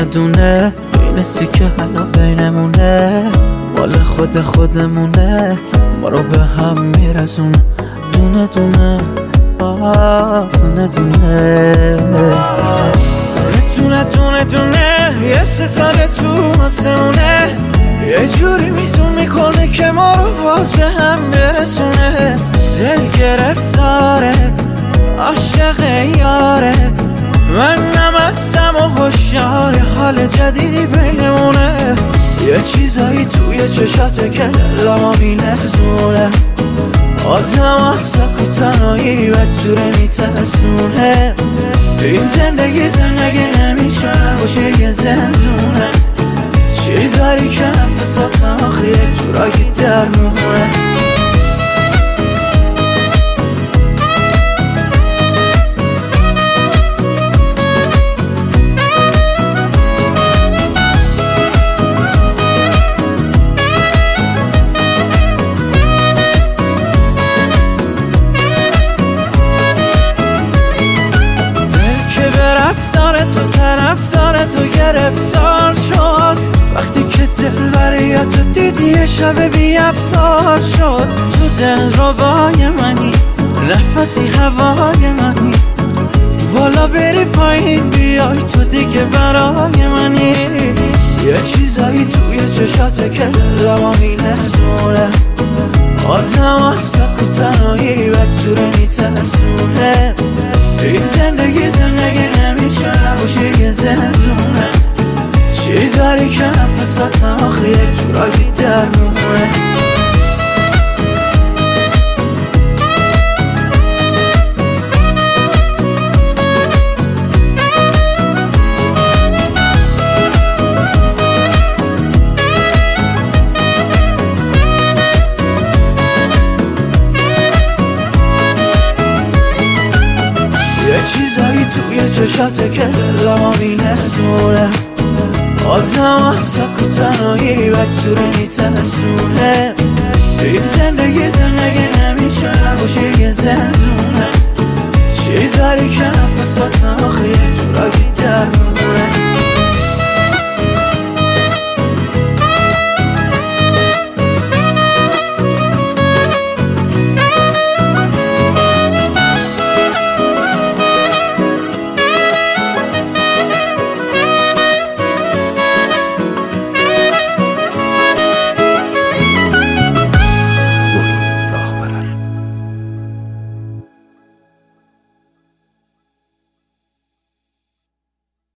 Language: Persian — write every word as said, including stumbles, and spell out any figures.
دونه دونه این سیکه حالا بینمونه، مال خود خودمونه، ما رو به هم میرسونه. دونه دونه آه دونه دونه دونه دونه دونه یه ستاره تو آسمونه، یه جوری میزون میکنه که ما رو باز به هم برسونه. دل گرفتاره عاشق یاره، من نمستم و خوشیار حال جدیدی بینمونه. یه چیزایی توی چشاته که دلمو میلرزونه، آدم از سک و تنهایی بدجوره میترسونه. این زندگی زندگی نمیشه باشه یه زندونه، چی داری که نفساتم آخه یک جورایی درمونه. تو طرفدار تو گرفتار شد، وقتی که دل بریاتو دیدی یه شب بی افسار شد. تو دل ربای منی، نفسی هوای منی، بالا بری پایین بیای تو دیگه برای منی. یه چیزایی توی چشاته که دلمو میلرزونه، آدم از سک و تنهایی بدجوره میترسونه. این زندگی زندگی نمیشه نباشه یه زندونه، چی داری که نفساتم آخه یک جورایی درمونه. یه چیزایی توی چشاته که دلمو میلرزونه، آدم از سک و تنهایی بدجوره میترسونه. این زندگی زندگی نمیشه نباشه یه زندونه، چی داری که